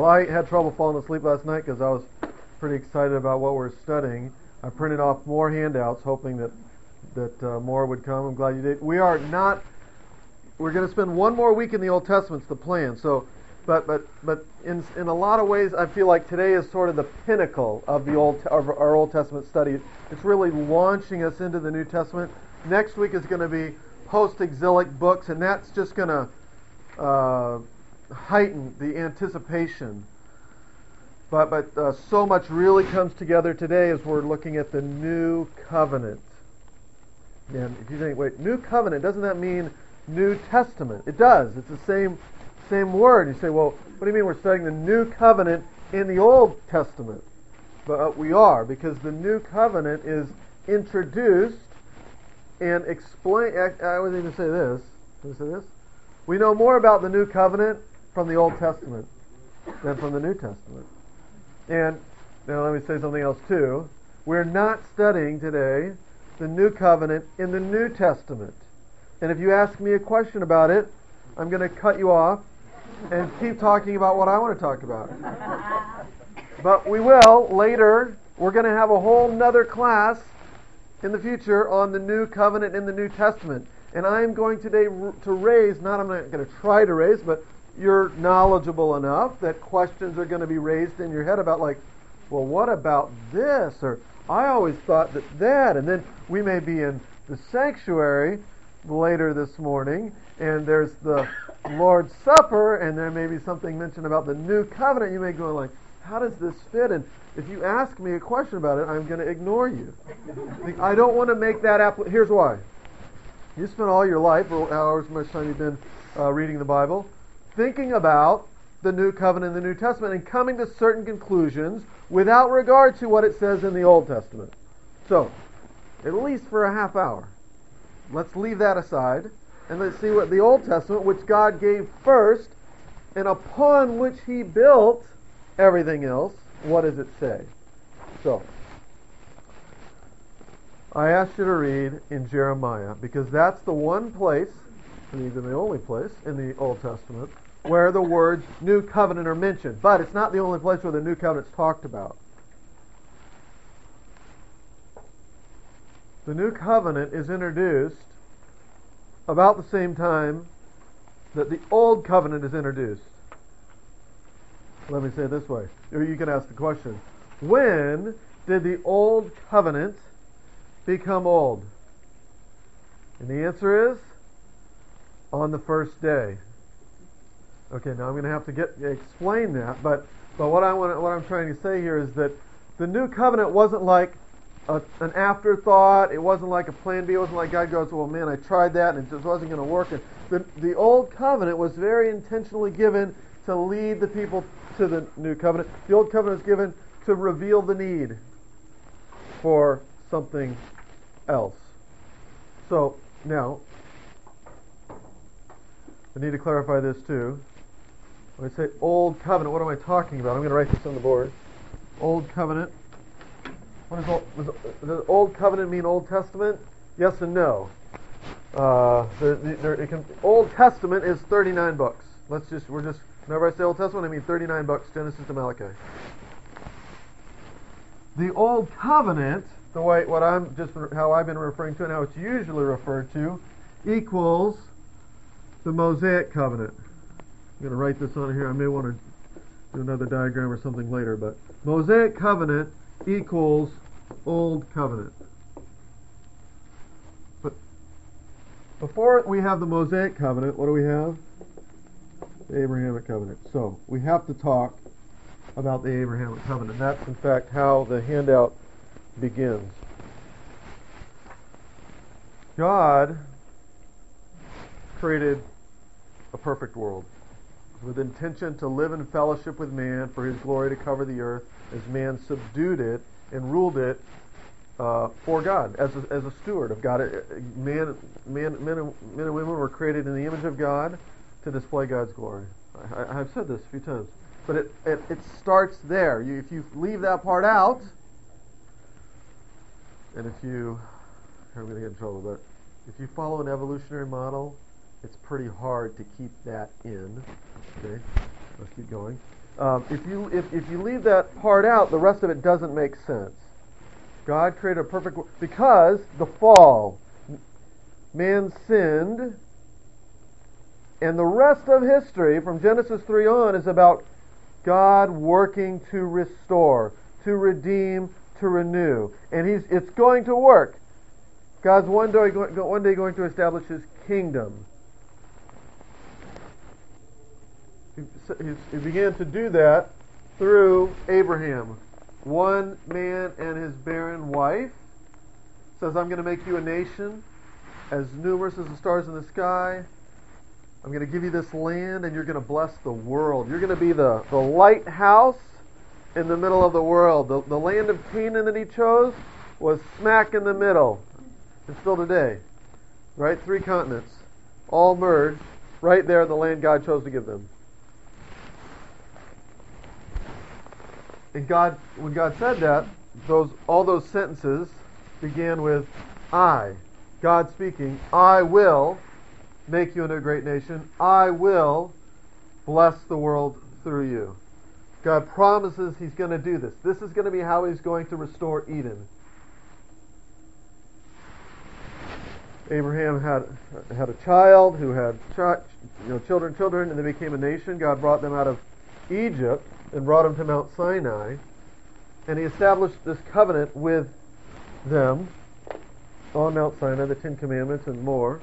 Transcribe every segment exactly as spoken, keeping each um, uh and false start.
Well, I had trouble falling asleep last night because I was pretty excited about what we're studying. I printed off more handouts, hoping that that uh, more would come. I'm glad you did. We are not. We're going to spend one more week in the Old Testament. It's the plan. So, but but but in in a lot of ways, I feel like today is sort of the pinnacle of the old of our Old Testament study. It's really launching us into the New Testament. Next week is going to be post-exilic books, and that's just going to uh, heighten the anticipation. But but uh, so much really comes together today as we're looking at the New Covenant. And if you think, wait, New Covenant, doesn't that mean New Testament? It does. It's the same same word. You say, well, what do you mean we're studying the New Covenant in the Old Testament? But uh, we are, because the New Covenant is introduced and explained. I, I wasn't even say this. Did I say this? We know more about the New Covenant from the Old Testament than from the New Testament. And now let me say something else too. We're not studying today the New Covenant in the New Testament. And if you ask me a question about it, I'm going to cut you off and keep talking about what I want to talk about. But we will later. We're going to have a whole nother class in the future on the New Covenant in the New Testament. And I'm going today to raise, not I'm not going to try to raise, but you're knowledgeable enough that questions are going to be raised in your head about, like, well, what about this? Or I always thought that that. And then we may be in the sanctuary later this morning, and there's the Lord's Supper, and there may be something mentioned about the New Covenant. You may go like, how does this fit? And if you ask me a question about it, I'm going to ignore you. I don't want to make that appli- Here's why. You spend all your life, or however much time you've been uh, reading the Bible, thinking about the New Covenant in the New Testament and coming to certain conclusions without regard to what it says in the Old Testament. So, at least for a half hour, let's leave that aside and let's see what the Old Testament, which God gave first and upon which He built everything else, what does it say? So, I asked you to read in Jeremiah because that's the one place, and even the only place in the Old Testament, where the words New Covenant are mentioned. But it's not the only place where the New Covenant is talked about. The New Covenant is introduced about the same time that the Old Covenant is introduced. Let me say it this way. Or you can ask the question, when did the Old Covenant become old? And the answer is, on the first day. Okay, now I'm going to have to get explain that, but but what I want what I'm trying to say here is that the New Covenant wasn't like a, an afterthought. It wasn't like a plan B. It wasn't like God goes, well, man, I tried that and it just wasn't going to work. And the the Old Covenant was very intentionally given to lead the people to the New Covenant. The Old Covenant was given to reveal the need for something else. So now I need to clarify this too. When I say Old Covenant, what am I talking about? I'm going to write this on the board. Old Covenant. What is old, does Old Covenant mean Old Testament? Yes and no. Uh, there, there, it can, Old Testament is thirty-nine books. Let's just, we're just, whenever I say Old Testament, I mean thirty-nine books, Genesis to Malachi. The Old Covenant, the way, what I'm just, how I've been referring to and how it's usually referred to, equals the Mosaic Covenant. I'm going to write this on here. I may want to do another diagram or something later, but Mosaic Covenant equals Old Covenant. But before we have the Mosaic Covenant, what do we have? The Abrahamic Covenant. So we have to talk about the Abrahamic Covenant. That's in fact how the handout begins. God created a perfect world with intention to live in fellowship with man, for His glory to cover the earth, as man subdued it and ruled it uh, for God, as a, as a steward of God. Man, man, men, and, men and women were created in the image of God to display God's glory. I, I've said this a few times, but it it, it starts there. You, if you leave that part out, and if you, I'm going to get in trouble, but if you follow an evolutionary model, it's pretty hard to keep that in. Okay, let's keep going. Um, if you if, if you leave that part out, the rest of it doesn't make sense. God created a perfect world because the fall, man sinned, and the rest of history from Genesis three on is about God working to restore, to redeem, to renew, and he's it's going to work. God's one day one day going to establish His kingdom. He began to do that through Abraham. One man and his barren wife says, I'm going to make you a nation as numerous as the stars in the sky. I'm going to give you this land and you're going to bless the world. You're going to be the, the lighthouse in the middle of the world. The, the land of Canaan that he chose was smack in the middle. And still today. Right? Three continents. All merged right there in the land God chose to give them. And God, when God said that, those all those sentences began with I. God speaking, I will make you into a great nation. I will bless the world through you. God promises He's going to do this. This is going to be how He's going to restore Eden. Abraham had had a child who had ch- you know children, children, and they became a nation. God brought them out of Egypt and brought them to Mount Sinai, and He established this covenant with them on Mount Sinai, the Ten Commandments and more,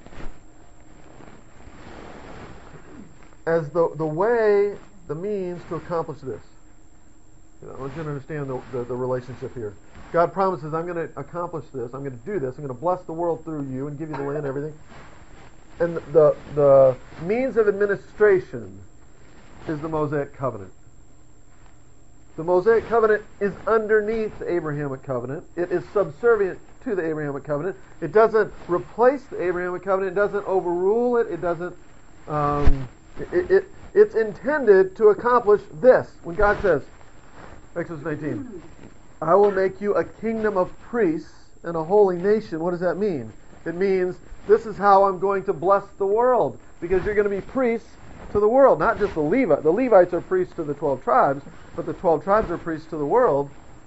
as the the way, the means to accomplish this. You know, I want you to understand the, the, the relationship here. God promises, I'm going to accomplish this, I'm going to do this, I'm going to bless the world through you and give you the land and everything. And the, the means of administration is the Mosaic covenant. The Mosaic covenant is underneath the Abrahamic covenant. It is subservient to the Abrahamic covenant. It doesn't replace the Abrahamic covenant. It doesn't overrule it. It doesn't... Um, it, it, it's intended to accomplish this. When God says, Exodus nineteen, I will make you a kingdom of priests and a holy nation. What does that mean? It means this is how I'm going to bless the world, because you're going to be priests to the world, not just the Levites. The Levites are priests to the twelve tribes, but the twelve tribes are priests to the world.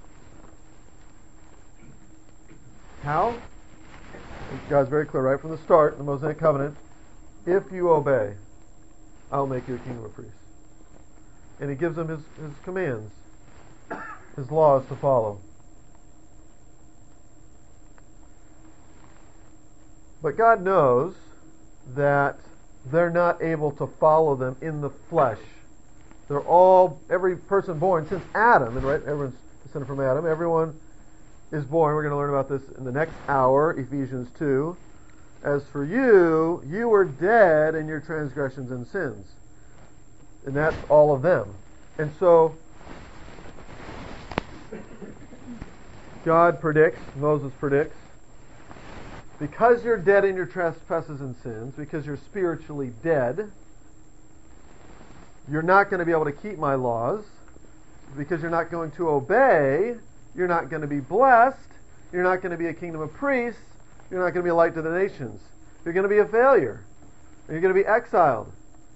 How? God's very clear right from the start, the Mosaic covenant. If you obey, I'll make you a kingdom of priests. And He gives them His, his commands, His laws to follow. But God knows that they're not able to follow them in the flesh. They're all, every person born since Adam, and right, everyone's descended from Adam, everyone is born. We're going to learn about this in the next hour, Ephesians two. As for you, you were dead in your transgressions and sins. And that's all of them. And so, God predicts, Moses predicts, because you're dead in your trespasses and sins, because you're spiritually dead, you're not going to be able to keep my laws. Because you're not going to obey, you're not going to be blessed, you're not going to be a kingdom of priests, you're not going to be a light to the nations. You're going to be a failure. You're going to be exiled.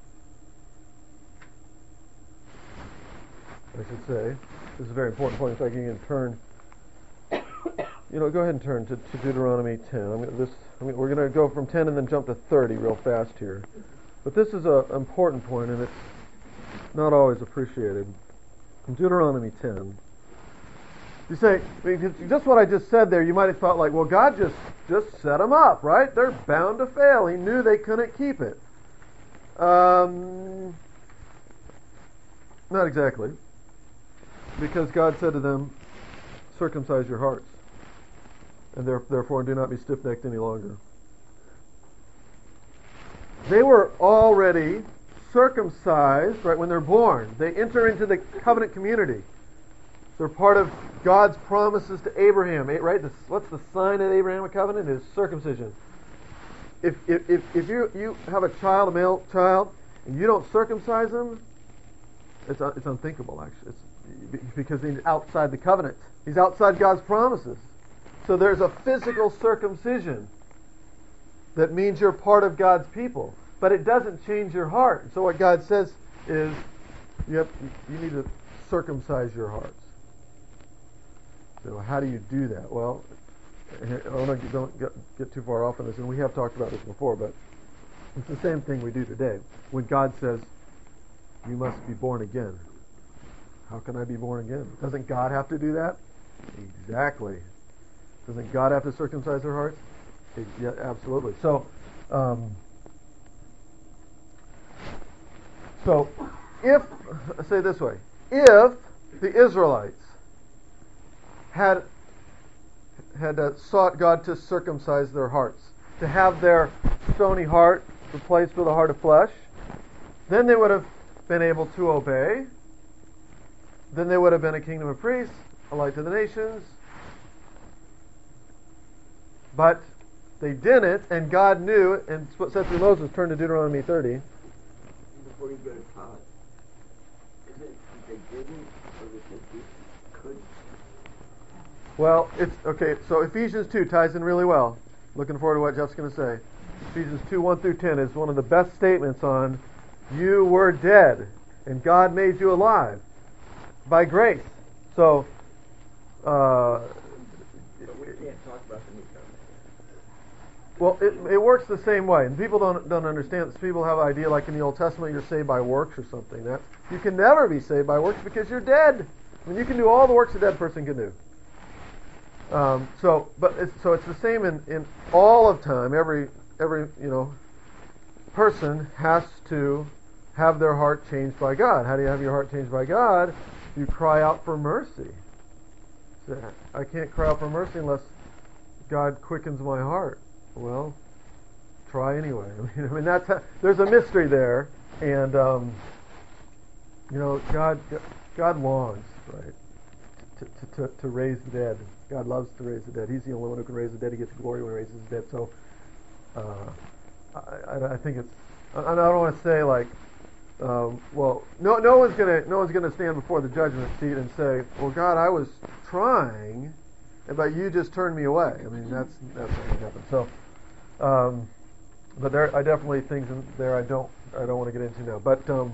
I should say, this is a very important point. In fact, you can turn, you know, go ahead and turn to, to Deuteronomy ten. I mean, this, I mean, we're going to go from ten and then jump to thirty real fast here. But this is an important point, and it's not always appreciated. In Deuteronomy ten, you say, I mean, just what I just said there, you might have thought like, well, God just, just set them up, right? They're bound to fail. He knew they couldn't keep it. Um, not exactly. Because God said to them, circumcise your hearts, and therefore do not be stiff-necked any longer. They were already circumcised, right, when they're born. They enter into the covenant community. They're part of God's promises to Abraham, right? This, what's the sign of the Abrahamic covenant? It is circumcision. If, if, if, if you, you have a child, a male child, and you don't circumcise him, it's, it's unthinkable, actually. It's, because he's outside the covenant. He's outside God's promises. So there's a physical circumcision that means you're part of God's people. But it doesn't change your heart. So what God says is, you have you need to circumcise your hearts. So how do you do that? Well, I don't, don't get, get too far off on this, and we have talked about this before, but it's the same thing we do today. When God says, you must be born again. How can I be born again? Doesn't God have to do that? Exactly. Doesn't God have to circumcise our hearts? Yeah, absolutely. So, um, so if, say it this way, if the Israelites had had uh, sought God to circumcise their hearts, to have their stony heart replaced with a heart of flesh, then they would have been able to obey. Then they would have been a kingdom of priests, a light to the nations. But they didn't, and God knew, and what said through Moses, turn to Deuteronomy thirty. Before you go to Todd, is it that they didn't, or that they couldn't? Well, it's okay. So Ephesians two ties in really well. Looking forward to what Jeff's going to say. Ephesians two one through ten is one of the best statements on you were dead and God made you alive by grace. So, uh, but we can't talk about the new covenant. Well, it it works the same way, and people don't don't understand this. People have an idea like in the Old Testament you're saved by works or something. That you can never be saved by works because you're dead. I mean, you can do all the works a dead person can do. Um, so, but it's, so it's the same in, in all of time. Every every you know person has to have their heart changed by God. How do you have your heart changed by God? You cry out for mercy. So, I can't cry out for mercy unless God quickens my heart. Well, try anyway. I mean, I mean that's how, there's a mystery there, and um, you know, God God longs, right, to, to, to, to raise the dead. God loves to raise the dead. He's the only one who can raise the dead. He gets glory when he raises the dead. So, uh, I, I, I think it's. I, I don't want to say like, um, well, no, no one's gonna, no one's gonna stand before the judgment seat and say, well, God, I was trying, but you just turned me away. I mean, that's that's not gonna happen. So, um, but there, I definitely things in there I don't, I don't want to get into now. But um,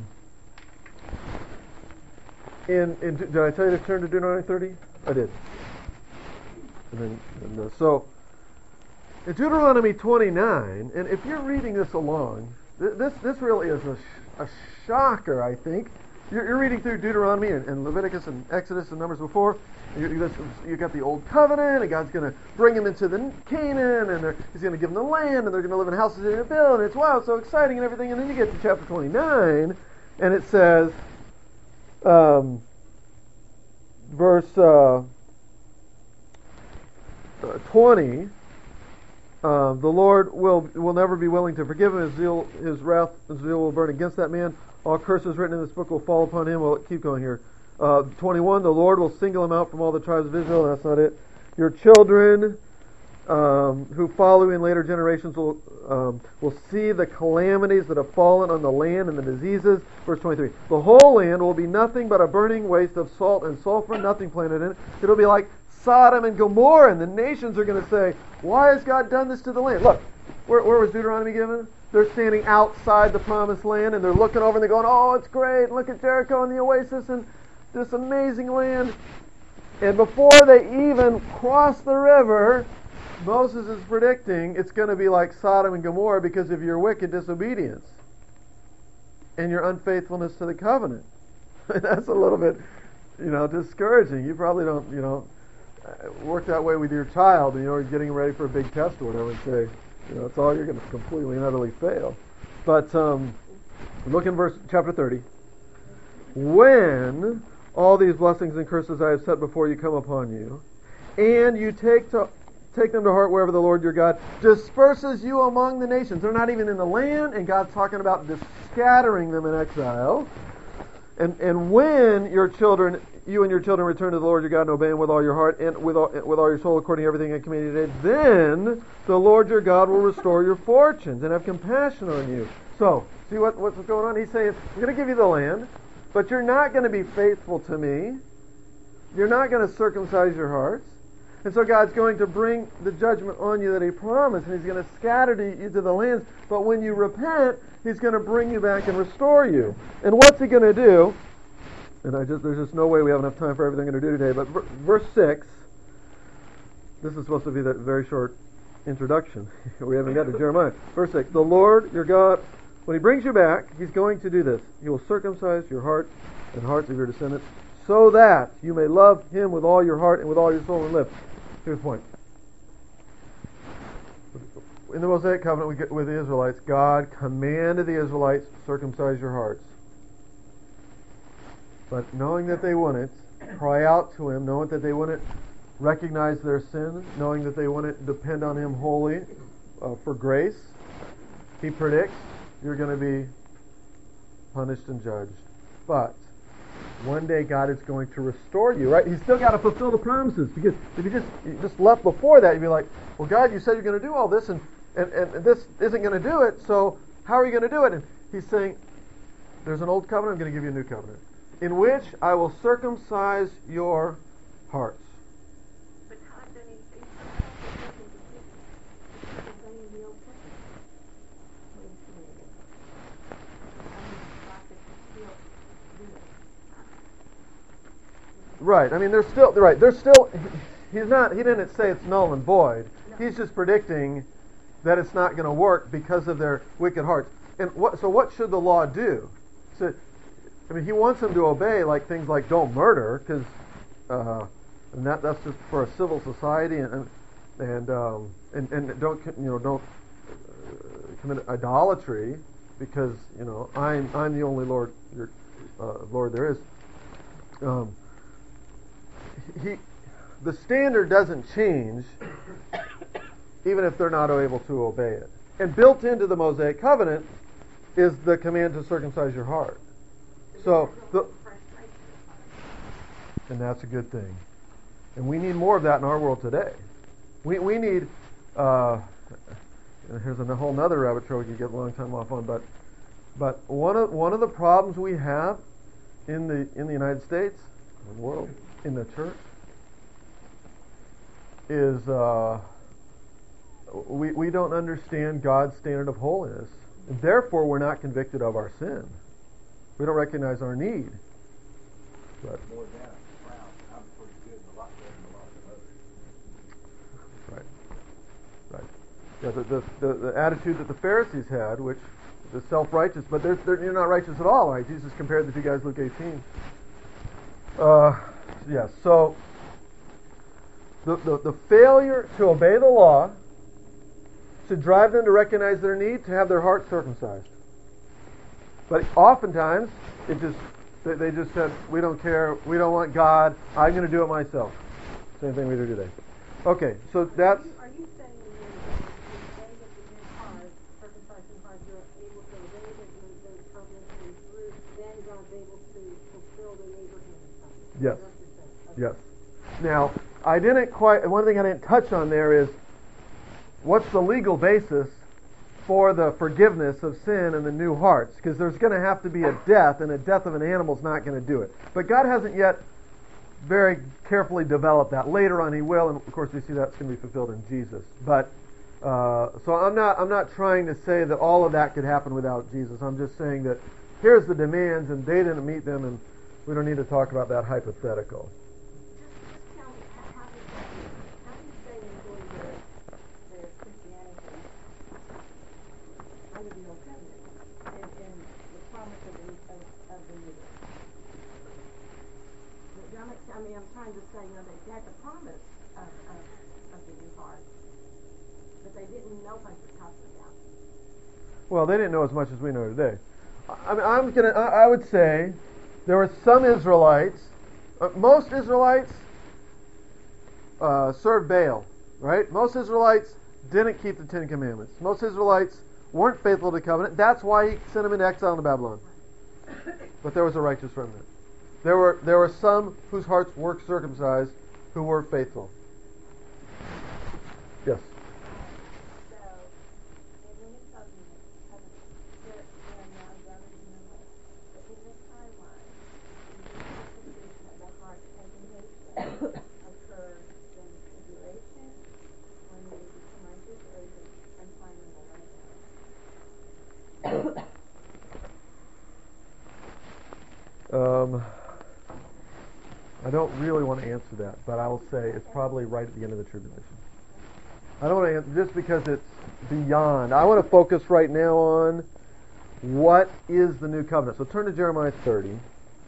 in, in, did I tell you to turn to Deuteronomy thirty? I did. And then, and, uh, so, in Deuteronomy twenty-nine, and if you're reading this along, th- this this really is a, sh- a shocker, I think. You're, you're reading through Deuteronomy and, and Leviticus and Exodus and Numbers before. You, you, you got the Old Covenant, and God's going to bring them into the Canaan, and He's going to give them the land, and they're going to live in houses they're going to build, and it's wow, it's so exciting and everything. And then you get to chapter twenty-nine, and it says, um, verse uh, uh, twenty. Uh, the Lord will will never be willing to forgive him. His zeal, his wrath, his zeal will burn against that man. All curses written in this book will fall upon him. Well, keep going here. Uh, twenty-one. The Lord will single him out from all the tribes of Israel. That's not it. Your children, um, who follow in later generations, will um, will see the calamities that have fallen on the land and the diseases. Verse twenty-three. The whole land will be nothing but a burning waste of salt and sulfur, nothing planted in it. It'll be like Sodom and Gomorrah, and the nations are going to say, why has God done this to the land? Look, where, where was Deuteronomy given? They're standing outside the promised land, and they're looking over and they're going, oh, it's great, look at Jericho and the oasis and this amazing land. And before they even cross the river, Moses is predicting it's going to be like Sodom and Gomorrah because of your wicked disobedience and your unfaithfulness to the covenant. That's a little bit, you know, discouraging. You probably don't, you know, work that way with your child, and you know, you're getting ready for a big test or whatever, and say, you know, it's all you're going to completely and utterly fail. But um, look in verse chapter thirty. When all these blessings and curses I have set before you come upon you, and you take to take them to heart wherever the Lord your God disperses you among the nations. They're not even in the land, and God's talking about just scattering them in exile. And and when your children, you and your children return to the Lord your God and obey Him with all your heart and with all, with all your soul according to everything I commanded you today, then the Lord your God will restore your fortunes and have compassion on you. So, see what, what's going on? He's saying, I'm going to give you the land, but you're not going to be faithful to me. You're not going to circumcise your hearts. And so God's going to bring the judgment on you that He promised, and He's going to scatter you to the lands. But when you repent, He's going to bring you back and restore you. And what's He going to do? and I just there's just no way we have enough time for everything I'm going to do today. But v- verse six, this is supposed to be that very short introduction. We haven't got to Jeremiah. Verse six, the Lord your God, when He brings you back, He's going to do this. He will circumcise your heart and hearts of your descendants, so that you may love Him with all your heart and with all your soul and live. Here's the point. In the Mosaic covenant with the Israelites, God commanded the Israelites, circumcise your hearts. But knowing that they wouldn't, cry out to Him, knowing that they wouldn't recognize their sin, knowing that they wouldn't depend on Him wholly uh, for grace, He predicts you're going to be punished and judged. But one day God is going to restore you, right? He's still got to fulfill the promises, because if you just you just left before that, you'd be like, well, God, you said you're going to do all this, and, and, and this isn't going to do it, so how are you going to do it? And He's saying, there's an old covenant, I'm going to give you a new covenant, in which I will circumcise your hearts. But God, then He says, the old covenant. Right. I mean, there's still right. There's still. He's not. He didn't say it's null and void. No. He's just predicting that it's not going to work because of their wicked hearts. And what? So what should the law do? So, I mean, He wants them to obey, like things like don't murder, because uh, and that that's just for a civil society, and and um, and, and don't you know don't uh, commit idolatry, because you know I'm I'm the only Lord your uh, Lord there is. Um, He, the standard doesn't change even if they're not able to obey it. And built into the Mosaic covenant is the command to circumcise your heart. So, the, and that's a good thing. And we need more of that in our world today. We we need. Uh, here's a whole other rabbit trail we could get a long time off on, but but one of one of the problems we have in the in the United States, in the world, in the church, is uh, we we don't understand God's standard of holiness. And therefore, we're not convicted of our sin. We don't recognize our need. But more than wow, I'm pretty good and a lot better than a lot of others. Right. Right. Yeah. The the, the, the attitude that the Pharisees had, which is self-righteous, but they're, they're you're not righteous at all, right? Jesus compared the two guys, Luke eighteen. Uh, yes. So the, the the failure to obey the law should drive them to recognize their need to have their heart circumcised. But oftentimes, it just they, they just said, we don't care, we don't want God, I'm going to do it myself. Same thing we do today. Okay, so that's... Are you, are you saying that in the new heart, circumcising heart, you're able to obey the, the covenant and through, then God's able to fulfill the Abraham covenant? Yes. Okay. Yes. Now, I didn't quite, one thing I didn't touch on there is, what's the legal basis for the forgiveness of sin in the new hearts? Because there's going to have to be a death, and a death of an animal is not going to do it. But God hasn't yet very carefully developed that. Later on, He will, and of course, we see that's going to be fulfilled in Jesus. But uh, so I'm not I'm not trying to say that all of that could happen without Jesus. I'm just saying that here's the demands, and they didn't meet them, and we don't need to talk about that hypothetical. I mean, I'm trying to say, you know, they had the promise of, of, of the new heart, but they didn't know what you're talking about. Well, they didn't know as much as we know today. I mean, I'm gonna. I would say there were some Israelites. Uh, most Israelites uh, served Baal, right? Most Israelites didn't keep the Ten Commandments. Most Israelites weren't faithful to the covenant. That's why He sent them into exile into Babylon. But there was a righteous remnant. There were there were some whose hearts were circumcised who were faithful. Yes. So, in the new covenant, there are now brothers in the Lord. But in this timeline, the condition of the heart presentation occurs in tribulation, when we become righteous, or is it sometime in the millennium? Um. I don't really want to answer that, but I will say it's probably right at the end of the tribulation. I don't want to answer just because it's beyond. I want to focus right now on what is the new covenant. So turn to Jeremiah thirty.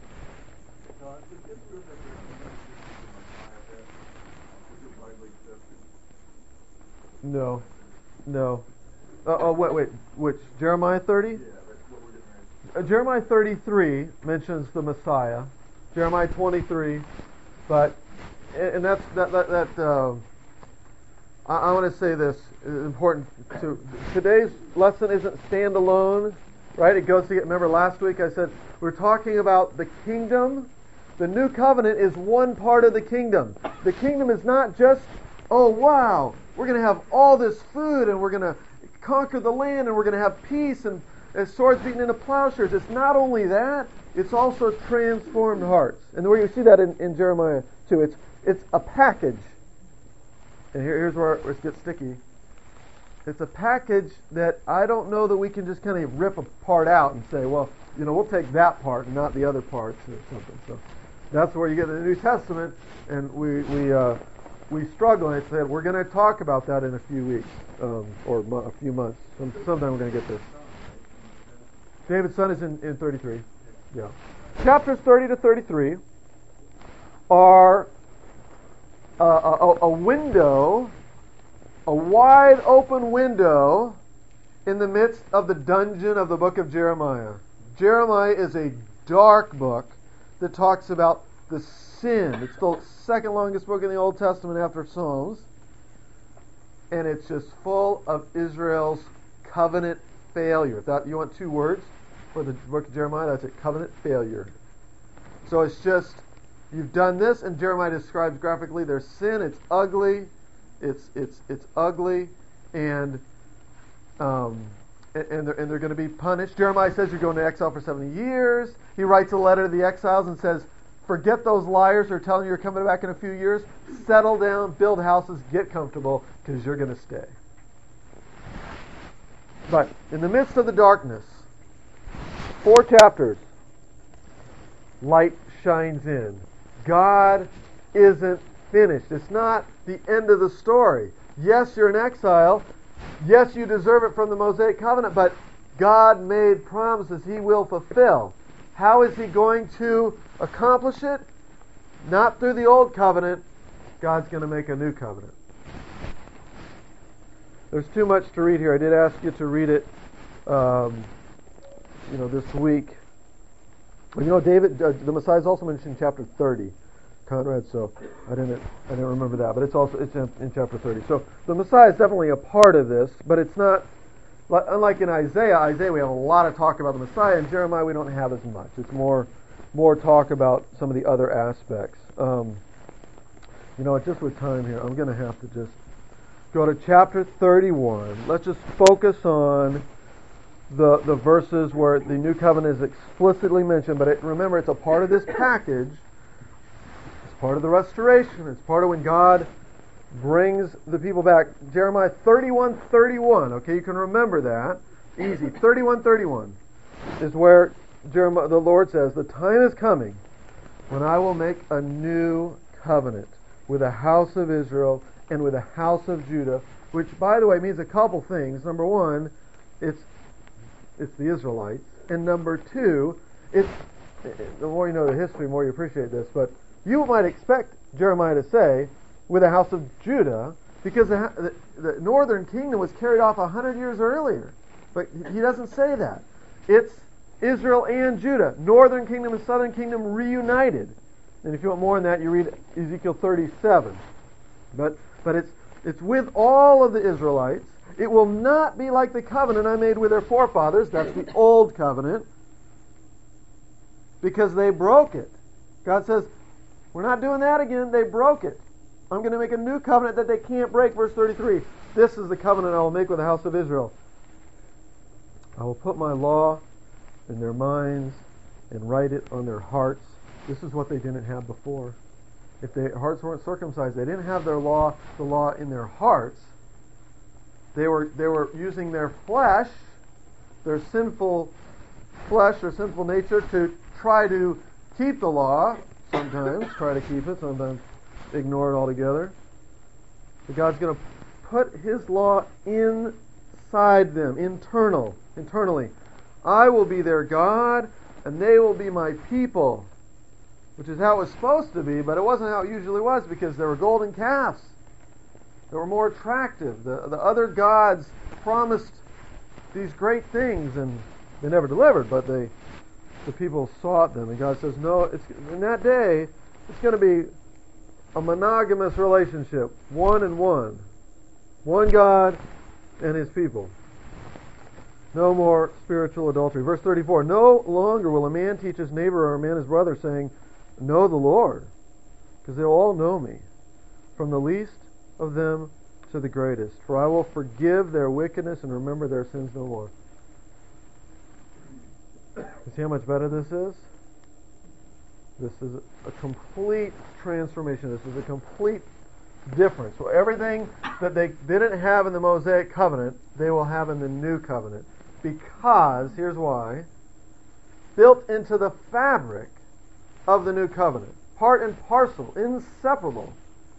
No, no. Uh, oh, wait, wait. Which Jeremiah thirty? Yeah, that's what we're getting ready. Uh, Jeremiah thirty-three mentions the Messiah. Jeremiah twenty-three, but and and that's that that, that uh, I, I want to say this is important. To today's lesson isn't standalone, right? It goes to get. Remember last week I said we're talking about the kingdom. The new covenant is one part of the kingdom. The kingdom is not just, oh wow, we're going to have all this food and we're going to conquer the land and we're going to have peace and, and swords beaten into plowshares. It's not only that, it's also transformed hearts. And where you see that in, in Jeremiah two, it's it's a package. And here, here's where it gets sticky. It's a package that I don't know that we can just kind of rip a part out and say, well, you know, we'll take that part and not the other parts or something. So that's where you get the New Testament, and we we uh, we struggle. And I said we're going to talk about that in a few weeks um, or mo- a few months. Some, sometime we're going to get this. David's son is in, in thirty-three. Yeah, chapters thirty to thirty-three are a, a, a window, a wide open window in the midst of the dungeon of the book of Jeremiah. Jeremiah is a dark book that talks about the sin. It's the second longest book in the Old Testament after Psalms. And it's just full of Israel's covenant failure. If that, you want two words for the book of Jeremiah, that's it, covenant failure. So it's just, you've done this, and Jeremiah describes graphically their sin. It's ugly. It's it's it's ugly, and um, and they're, and they're going to be punished. Jeremiah says you're going to exile for seventy years. He writes a letter to the exiles and says, forget those liars who are telling you you're coming back in a few years. Settle down, build houses, get comfortable, because you're going to stay. But in the midst of the darkness, four chapters, light shines in. God isn't finished. It's not the end of the story. Yes, you're in exile. Yes, you deserve it from the Mosaic covenant, but God made promises He will fulfill. How is He going to accomplish it? Not through the old covenant. God's going to make a new covenant. There's too much to read here. I did ask you to read it, um, you know, this week. You know, David, uh, the Messiah is also mentioned in chapter thirty. Conrad, so I didn't I didn't remember that, but it's also it's in, in chapter thirty. So the Messiah is definitely a part of this, but it's not unlike in Isaiah. Isaiah we have a lot of talk about the Messiah. In Jeremiah we don't have as much. It's more more talk about some of the other aspects. Um, you know, just with time here, I'm going to have to just go to chapter thirty-one. Let's just focus on the the verses where the new covenant is explicitly mentioned. But it, remember, it's a part of this package. Part of the restoration. It's part of when God brings the people back. Jeremiah thirty-one thirty-one. Okay, you can remember that. Easy. thirty-one thirty-one is where Jeremiah, the Lord says, the time is coming when I will make a new covenant with the house of Israel and with the house of Judah, which, by the way, means a couple things. Number one, it's it's the Israelites. And number two, it's the more you know the history, the more you appreciate this, but you might expect Jeremiah to say, with the house of Judah, because the, the, the northern kingdom was carried off a hundred years earlier. But he doesn't say that. It's Israel and Judah, northern kingdom and southern kingdom reunited. And if you want more on that, you read Ezekiel thirty-seven. But but it's it's with all of the Israelites. It will not be like the covenant I made with their forefathers. That's the old covenant. Because they broke it. God says, we're not doing that again. They broke it. I'm going to make a new covenant that they can't break. Verse thirty-three. This is the covenant I will make with the house of Israel. I will put my law in their minds and write it on their hearts. This is what they didn't have before. If their hearts weren't circumcised, they didn't have their law, the law in their hearts. They were they were using their flesh, their sinful flesh or sinful nature to try to keep the law. sometimes, try to keep it, sometimes ignore it altogether. But God's going to put His law inside them, internal, internally. I will be their God, and they will be my people, which is how it was supposed to be, but it wasn't how it usually was because there were golden calves that were more attractive. The, the other gods promised these great things, and they never delivered, but they, the people sought them. And God says, no, it's, in that day, it's going to be a monogamous relationship, one and one. One God and His people. No more spiritual adultery. Verse thirty-four, no longer will a man teach his neighbor or a man his brother, saying, know the Lord, because they'll all know me, from the least of them to the greatest. For I will forgive their wickedness and remember their sins no more. You see how much better this is? This is a complete transformation. This is a complete difference. So everything that they didn't have in the Mosaic covenant, they will have in the new covenant. Because, here's why, built into the fabric of the new covenant, part and parcel, inseparable,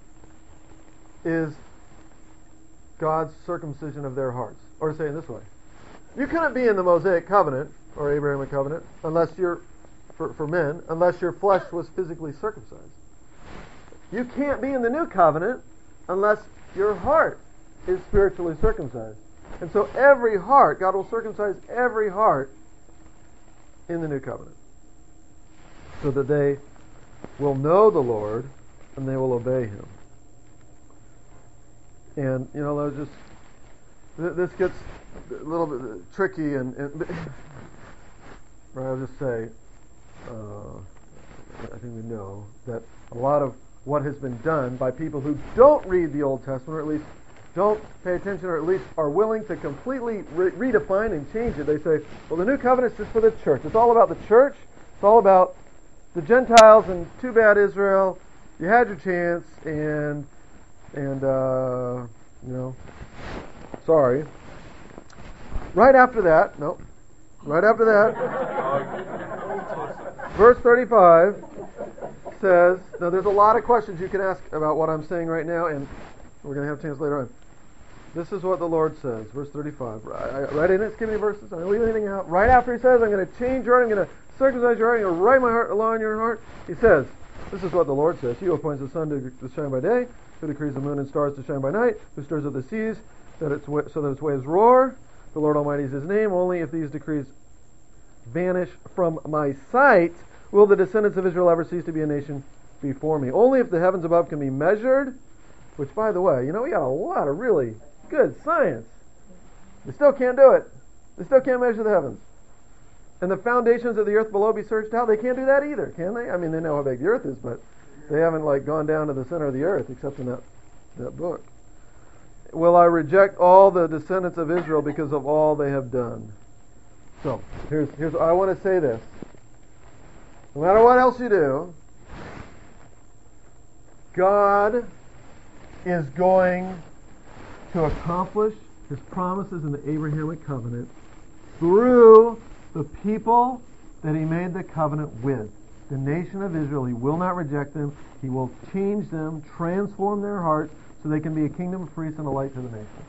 is God's circumcision of their hearts. Or to say it this way, you couldn't be in the Mosaic covenant or Abrahamic covenant unless you're, for, for men, unless your flesh was physically circumcised. You can't be in the new covenant unless your heart is spiritually circumcised. And so every heart, God will circumcise every heart in the new covenant, so that they will know the Lord and they will obey Him. And, you know, let's just, this gets a little bit tricky, and, and right, I'll just say, uh, I think we know that a lot of what has been done by people who don't read the Old Testament, or at least don't pay attention, or at least are willing to completely re- redefine and change it. They say, well, the new covenant is just for the church. It's all about the church. It's all about the Gentiles, and too bad, Israel. You had your chance, and and uh, you know, sorry. Right after that, no, right after that, verse thirty-five says, now there's a lot of questions you can ask about what I'm saying right now, and we're going to have a chance later on. This is what the Lord says, verse thirty-five. Right, right in it, skip any verses. I'm going to leave anything out. Right after He says, I'm going to change your heart, I'm going to circumcise your heart, I'm going to write my heart, law in your heart. He says, this is what the Lord says. He who appoints the sun to, to shine by day, who decrees the moon and stars to shine by night, who stirs up the seas that its, so that its waves roar. The Lord Almighty is His name. Only if these decrees vanish from my sight will the descendants of Israel ever cease to be a nation before me. Only if the heavens above can be measured, which, by the way, you know, we got a lot of really good science. They still can't do it. They still can't measure the heavens. And the foundations of the earth below be searched out. They can't do that either, can they? I mean, they know how big the earth is, but they haven't like gone down to the center of the earth, except in that, that book. Will I reject all the descendants of Israel because of all they have done? So, here's here's I want to say this. No matter what else you do, God is going to accomplish His promises in the Abrahamic covenant through the people that He made the covenant with. The nation of Israel, He will not reject them. He will change them, transform their hearts, so they can be a kingdom of priests and a light to the nation.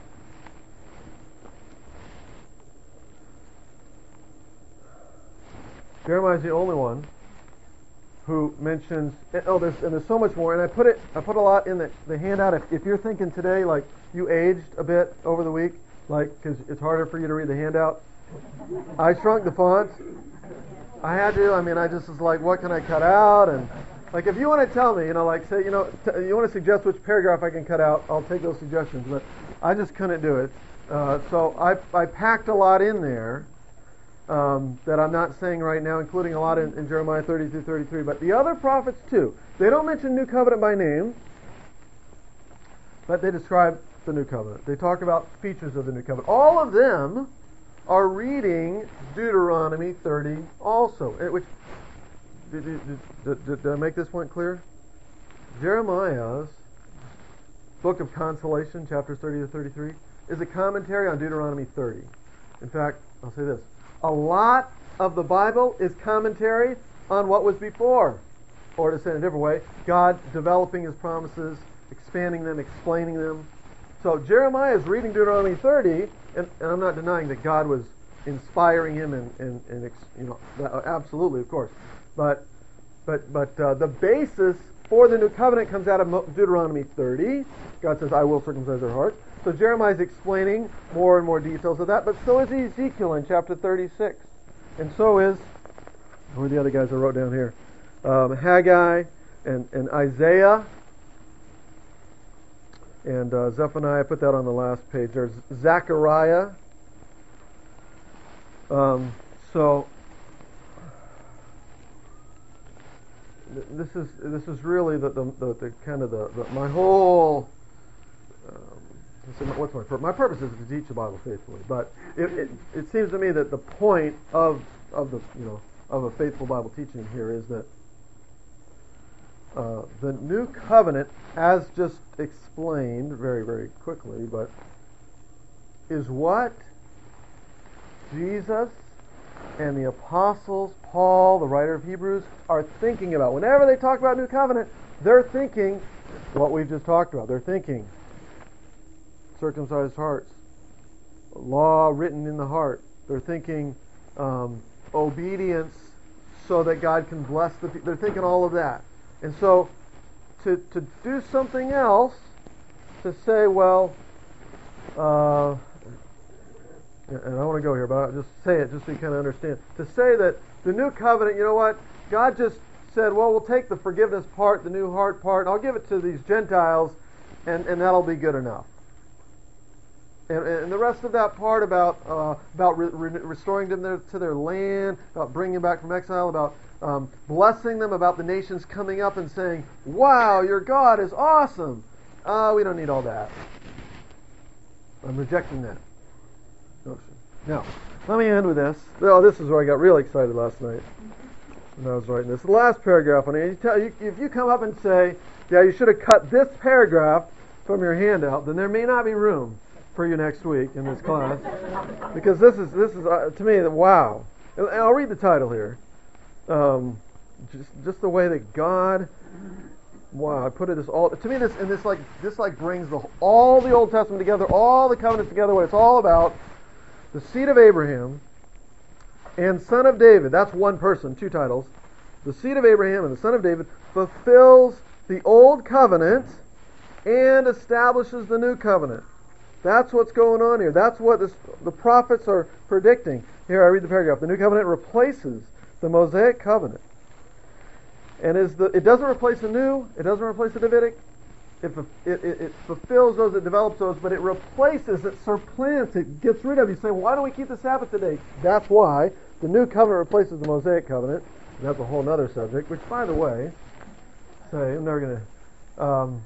Jeremiah is the only one who mentions, oh, there's, and there's so much more, and I put it, I put a lot in the, the handout. If, if you're thinking today, like, you aged a bit over the week, like, because it's harder for you to read the handout, I shrunk the font. I had to, I mean, I just was like, what can I cut out? And, like, if you want to tell me, you know, like, say, you know, t- you want to suggest which paragraph I can cut out, I'll take those suggestions, but I just couldn't do it. Uh, so I, I packed a lot in there. Um, that I'm not saying right now, including a lot in, in Jeremiah thirty through thirty-three, but the other prophets too. They don't mention New Covenant by name, but they describe the New Covenant. They talk about features of the New Covenant. All of them are reading Deuteronomy thirty also. Which, did, did, did, did, did I make this point clear? Jeremiah's book of consolation, chapters thirty to thirty-three, is a commentary on Deuteronomy thirty. In fact, I'll say this. A lot of the Bible is commentary on what was before. or to say it in a different way, God developing his promises, expanding them, explaining them. So Jeremiah is reading Deuteronomy thirty, and, and I'm not denying that God was inspiring him, and, and, and you know, that, absolutely, of course. But but but uh, the basis for the new covenant comes out of Deuteronomy thirty. God says, "I will circumcise their hearts." So Jeremiah is explaining more and more details of that, but so is Ezekiel in chapter thirty-six, and so is, who are the other guys I wrote down here? Um, Haggai and, and Isaiah and uh, Zephaniah. I put that on the last page. There's Zechariah. Um, so th- this is this is really the the, the, the kind of the, the my whole. Um, what's my purpose? My purpose is to teach the Bible faithfully, but it, it it seems to me that the point of of the you know of a faithful Bible teaching here is that uh, the new covenant, as just explained very very quickly, but is what Jesus and the apostles, Paul, the writer of Hebrews, are thinking about. Whenever they talk about new covenant, they're thinking what we've just talked about. They're thinking circumcised hearts, law written in the heart. They're thinking um, obedience so that God can bless the people. They're thinking all of that. And so to to do something else, to say, well, uh, and I want to go here, but I'll just say it just so you kind of understand. To say that the new covenant, you know what, God just said, well, we'll take the forgiveness part, the new heart part, and I'll give it to these Gentiles, and, and that'll be good enough. And, and the rest of that part about uh, about re- re- restoring them their, to their land, about bringing them back from exile, about um, blessing them, about the nations coming up and saying, wow, your God is awesome. Uh, we don't need all that. I'm rejecting that notion. Now, let me end with this. Oh, this is where I got really excited last night when I was writing this. The last paragraph on it. You tell, you, if you come up and say, yeah, you should have cut this paragraph from your handout, then there may not be room for you next week in this class, because this is this is uh, to me, wow. And I'll read the title here. Um, just just the way that God, wow, I put it this all to me. This and this like this like brings the all the Old Testament together, all the covenants together. What it's all about: the seed of Abraham and son of David. That's one person, two titles. The seed of Abraham and the son of David fulfills the old covenant and establishes the new covenant. That's what's going on here. That's what this, the prophets are predicting. Here, I read the paragraph. The new covenant replaces the Mosaic covenant. And is the it doesn't replace the new, it doesn't replace the Davidic. It, it, it, it fulfills those, it develops those, but it replaces, it supplants, it gets rid of. You say, well, why don't we keep the Sabbath today? That's why the new covenant replaces the Mosaic covenant. And that's a whole other subject, which, by the way, say, I'm never going to... Um,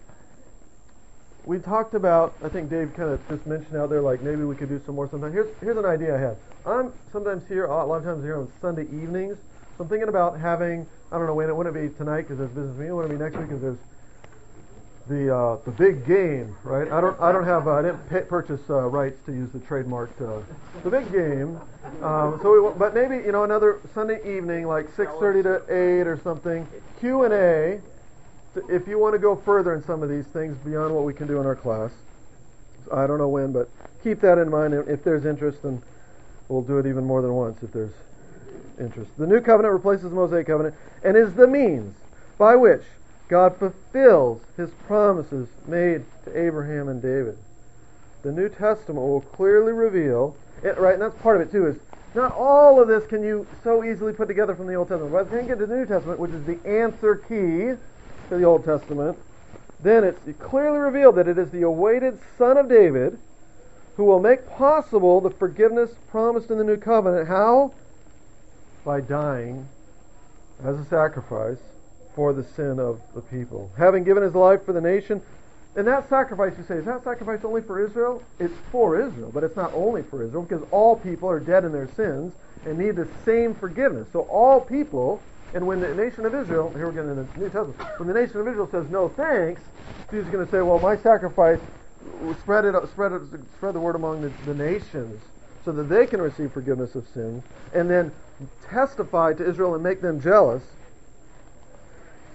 We talked about, I think Dave kind of just mentioned out there, like maybe we could do some more sometime. Here's here's an idea I have. I'm sometimes here, a lot of times here on Sunday evenings. So I'm thinking about having, I don't know when it wouldn't be tonight because there's business meeting. It wouldn't be next week because there's the uh, the big game, right? I don't I don't have uh, I didn't pay, purchase uh, rights to use the trademarked uh, the big game. Um, so we, but maybe you know another Sunday evening like six thirty to eight or something. Q and A. If you want to go further in some of these things beyond what we can do in our class, I don't know when, but keep that in mind. If there's interest, then we'll do it even more than once if there's interest. The new covenant replaces the Mosaic covenant and is the means by which God fulfills his promises made to Abraham and David. The New Testament will clearly reveal, it, right, and that's part of it too, is not all of this can you so easily put together from the Old Testament. By the time you get to the New Testament, which is the answer key to the Old Testament, then it's clearly revealed that it is the awaited Son of David who will make possible the forgiveness promised in the New Covenant. How? By dying as a sacrifice for the sin of the people. Having given his life for the nation. And that sacrifice, you say, is that sacrifice only for Israel? It's for Israel, but it's not only for Israel, because all people are dead in their sins and need the same forgiveness. So all people... And when the nation of Israel, here we're getting in the New Testament, when the nation of Israel says no thanks, Jesus is going to say, well, my sacrifice, spread it, spread it, spread the word among the, the nations, so that they can receive forgiveness of sins, and then testify to Israel and make them jealous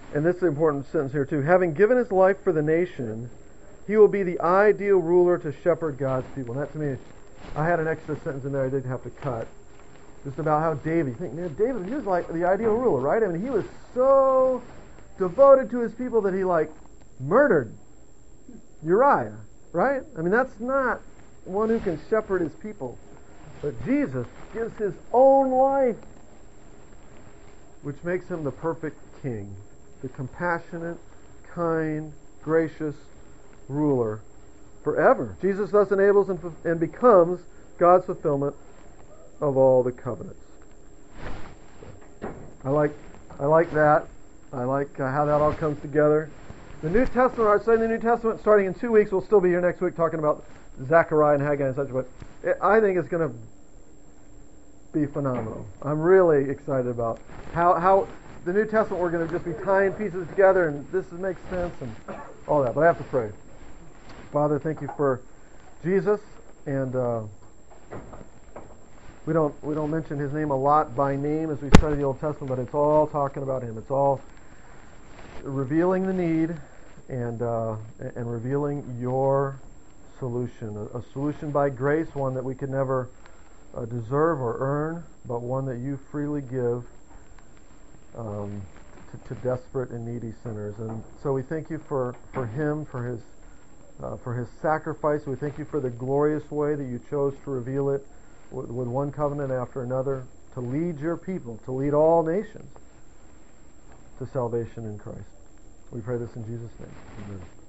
and this is an important sentence here too, having given his life for the nation, he will be the ideal ruler to shepherd God's people. And that to me, I had an extra sentence in there I didn't have to cut. Just about how David, you think, man, David, he was like the ideal ruler, right? I mean, he was so devoted to his people that he like murdered Uriah, right? I mean, that's not one who can shepherd his people. But Jesus gives his own life, which makes him the perfect king, the compassionate, kind, gracious ruler forever. Jesus thus enables and, and becomes God's fulfillment of all the covenants. I like, I like that. I like uh, how that all comes together. The New Testament, our study in the New Testament, starting in two weeks, we'll still be here next week talking about Zechariah and Haggai and such. But it, I think it's going to be phenomenal. I'm really excited about how how the New Testament we're going to just be tying pieces together, and this makes sense and all that. But I have to pray. Father, thank you for Jesus, and uh, we don't we don't mention his name a lot by name as we study the Old Testament, but it's all talking about him. It's all revealing the need and uh, and revealing your solution, a, a solution by grace, one that we could never uh, deserve or earn, but one that you freely give um, to, to desperate and needy sinners. And so we thank you for, for him, for his uh, for his sacrifice. We thank you for the glorious way that you chose to reveal it with, with one covenant after another, to lead your people, to lead all nations to salvation in Christ. We pray this in Jesus' name. Amen.